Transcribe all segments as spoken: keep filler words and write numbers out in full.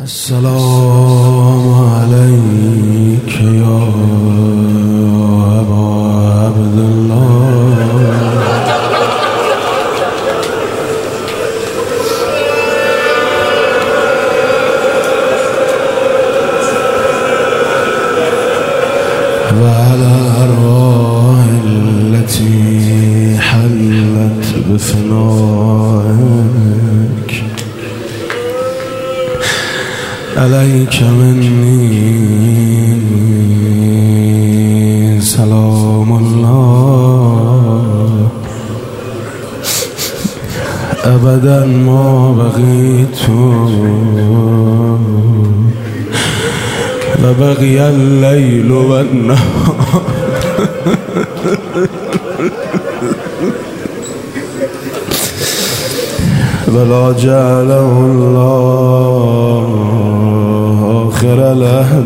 السلام عليك يا أبا عبد الله وعلى الأرواح التي حلت بفنائك عليك مني سلام الله أبدا ما بقيت وبقي الليل والنهار ولا جعله الله آخر العهد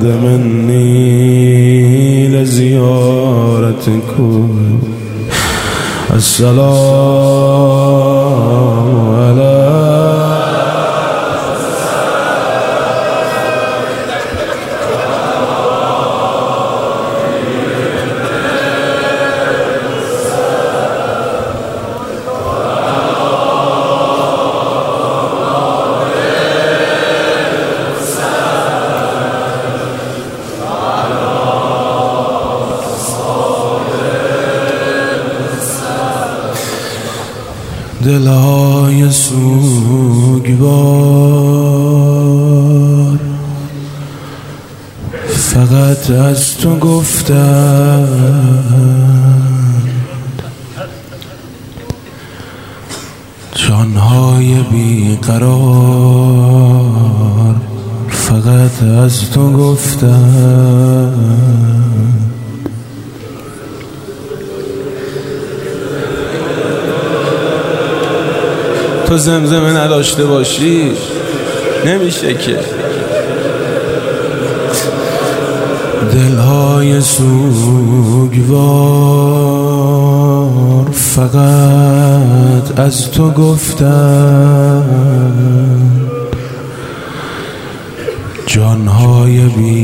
مني لزيارتكم السلام على دلهای سوگوار فقط از تو گفتند، جانهای بیقرار فقط از تو گفتند. تو زمزمه نداشته باشی نمیشه که. دلهای سوگوار فقط از تو گفتند، جانهای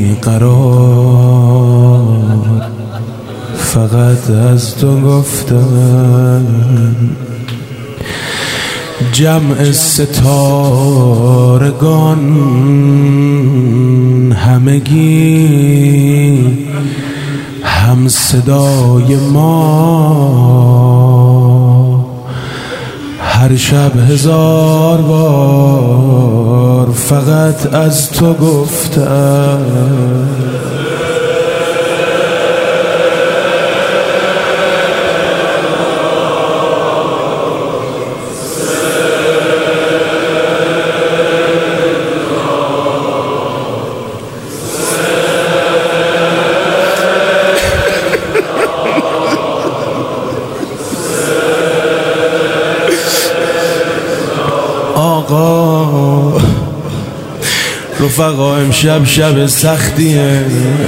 بیقرار فقط از تو گفتند. جمع ستارگان همگی هم صدای ما، هر شب هزار بار فقط از تو گفتند. آقا رفقا امشب شب سختیه،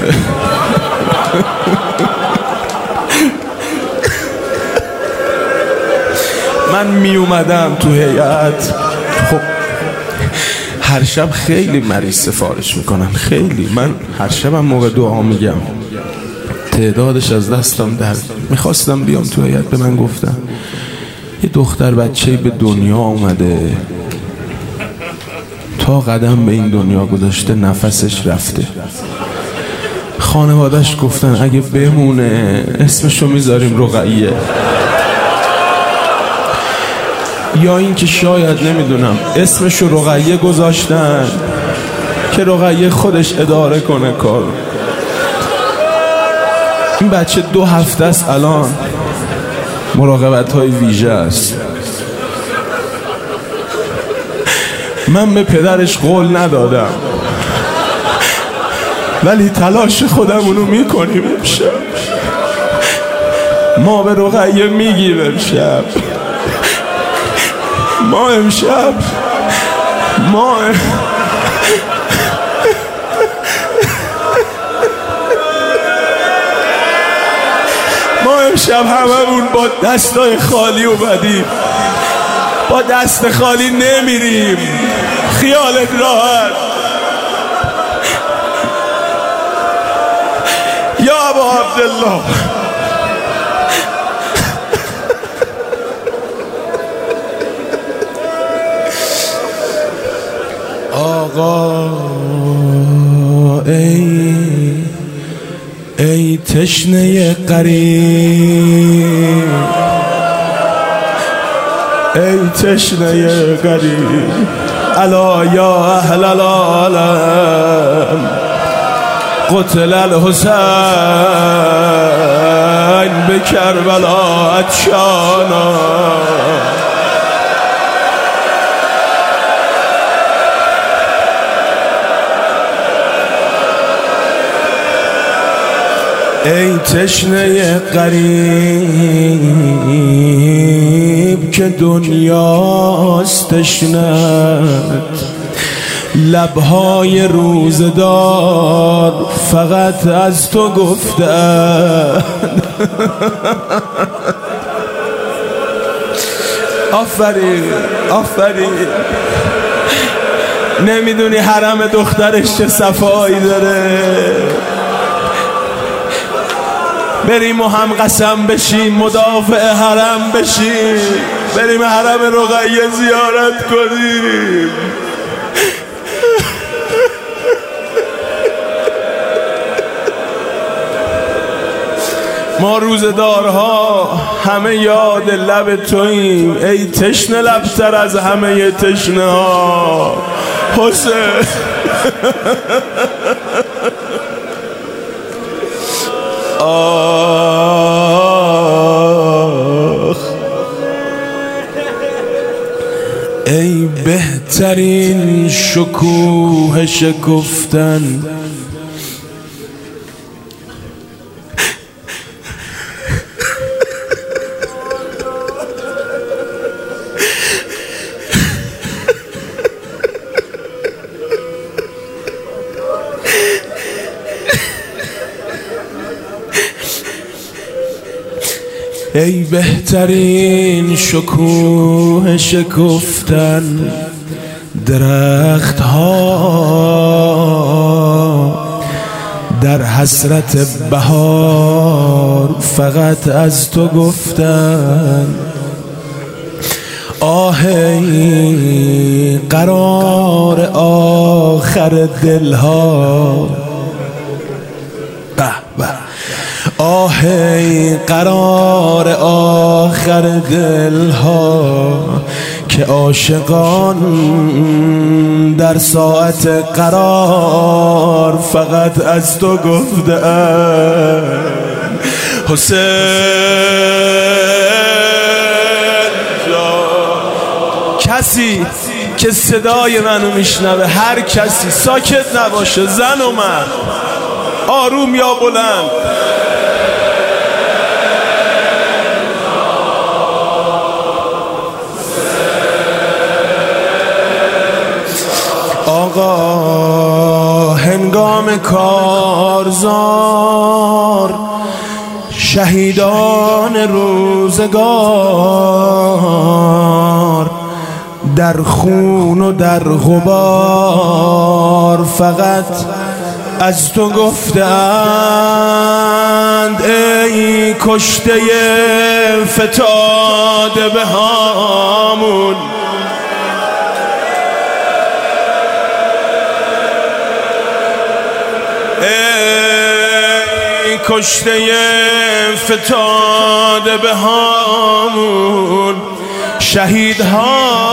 من می اومدم تو هیئت. خب هر شب خیلی مریض سفارش میکنن، خیلی. من هر شبم موقع دعا میگم، تعدادش از دستم در. میخواستم بیام تو هیئت، به من گفتن یه دختر بچه‌ای به دنیا اومده، تا قدم به این دنیا گذاشته نفسش رفته. خانوادش گفتن اگه بمونه اسمشو میذاریم رقیه، یا این که شاید نمیدونم اسمشو رقیه گذاشتن که رقیه خودش اداره کنه کار. این بچه دو هفته است الان مراقبت های ویژه است. من به پدرش قول ندادم ولی تلاش خودمونو میکنیم. امشب ما به رقیه میگیم، امشب ما امشب ما ما امشب هممون با دستای خالی اومدیم، با دست خالی نمیریم. خیالت راحت، عبدالله. آقا ای ای تشنه غریب، ای تشنه غریب، الا یا اهل العالم قتل الحسین به کربلا عطشانا. ای تشنه غریب که دنیاست تشنت، لبهای روزدار فقط از تو گفتن. آفرین آفرین. نمیدونی حرم دخترش چه صفایی داره. بریم و هم قسم بشیم مدافع حرم بشیم، بریم حرم رقیه زیارت کنیم. ما روزدارها همه یاد لب توییم، ای تشنه لبتر از همه تشنه ها حسین. آخ ای بهترین شکوه شکفتن، ای بهترین شکوه شکفتن، درخت ها در حسرت بهار فقط از تو گفتن. آهی قرار آخر دلها، به به آهی قرار آخر دلها که عاشقان در ساعت قرار فقط از تو گفتن. حسین کسی که صدای منو میشنوه، هر کسی ساکت نباشه، زن و مرد، آروم یا بلند، آقا هنگام کارزار شهیدان روزگار در خون و در غبار فقط از تو گفتند. ای کشته فتاده به هامون، ای کشته فتاده به هامون، شهیدها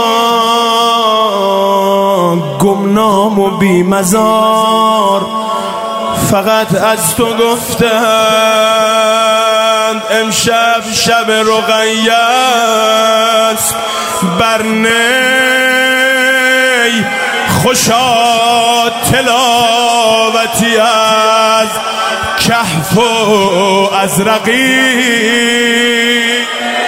گمنام و بی مزار فقط از تو گفتند. امشب شب رقیه است بر نی خوشا تلاوتی از کهف و از رقیب.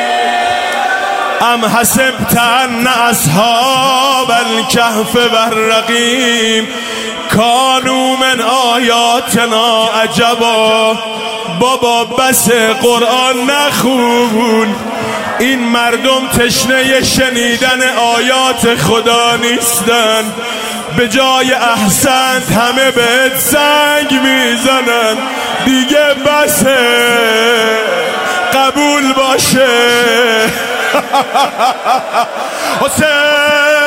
ام حسبت ان اصحاب الکهف والرقیم کانوا من آیاتنا عجبا. بابا بس قرآن نخون، این مردم تشنه شنیدن آیات خدا نیستن. به جای احسنت همه بهت سنگ میزنن. دیگه بسه قبول باشه حسین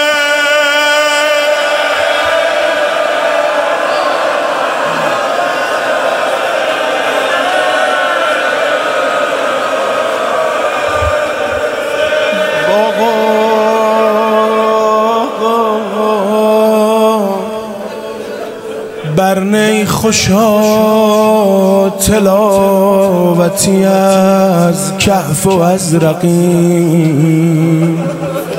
برنی خوشا تلاوتی از کهف و از رقیم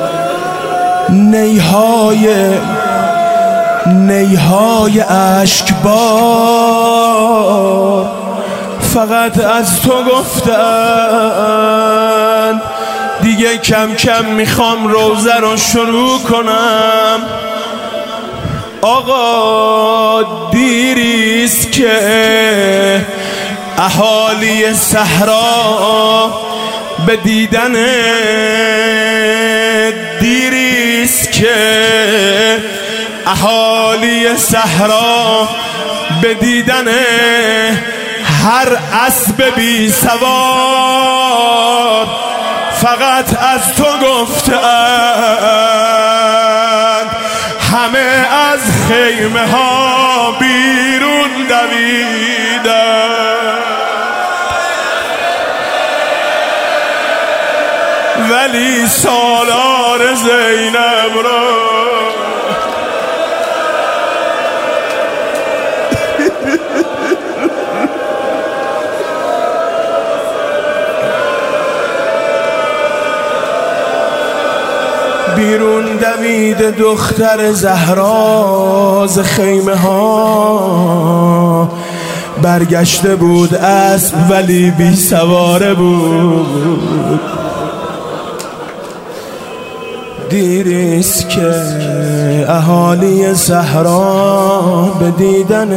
نیهای نیهای اشکبار فقط از تو گفتن دیگه کم کم میخوام روزه رو شروع کنم آقا دیریست که اهالی صحرا به دیدن دیریست که اهالی صحرا به دیدن هر اسب بی سوار فقط از تو گفتن همه از خیمه ها بیرون دویدن ولی سالار زینب را بیرون دوید دختر زهرا ز خیمه ها برگشته بود اسب ولی بی سواره بود دیریست که اهالی صحرا به دیدن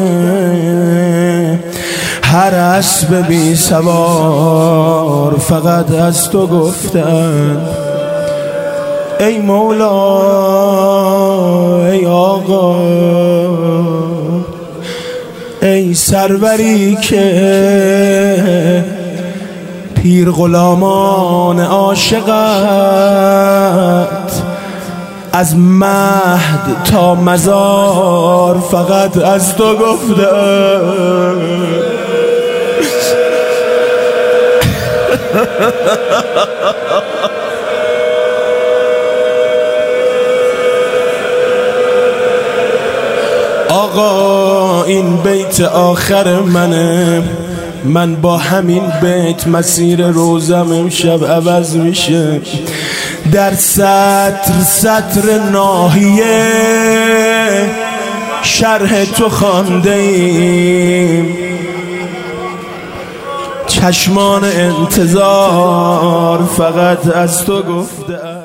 هر اسب بی سوار فقط از تو گفتن ای مولا ای آقا ای سروری که پیر غلامان عاشقت از مهد تا مزار فقط از تو گفتن آقا این بیت آخر منه من با همین بیت مسیر روزم امشب عوض میشه در سطر سطر ناحیه شرح تو خوانده ایم چشمان انتظار فقط از تو گفته